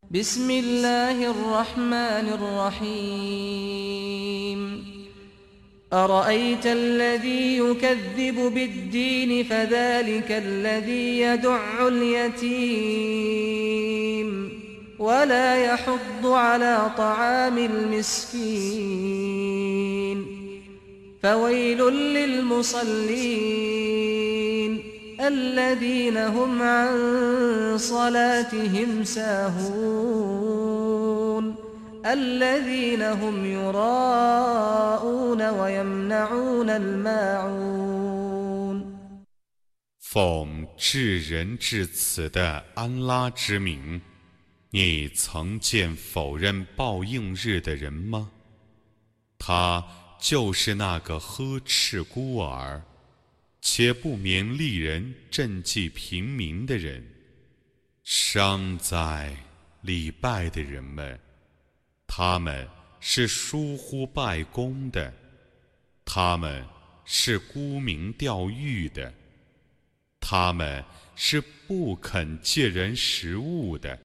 بسم الله الرحمن الرحيم أرأيت الذي يكذب بالدين فذلك الذي يدع اليتيم ولا يحض على طعام المسكين فويل للمصلين الذين هم عن صلاتهم ساهون الذين هم يراءون ويمنعون الماعون 奉至仁至慈的安拉之名，你曾见否认报应日的人吗？他就是那个呵斥孤儿，且不勉励人赈济贫民的人。伤在礼拜的人们，他们是疏忽拜功的，他们是沽名钓誉的，他们是不肯借人食物的。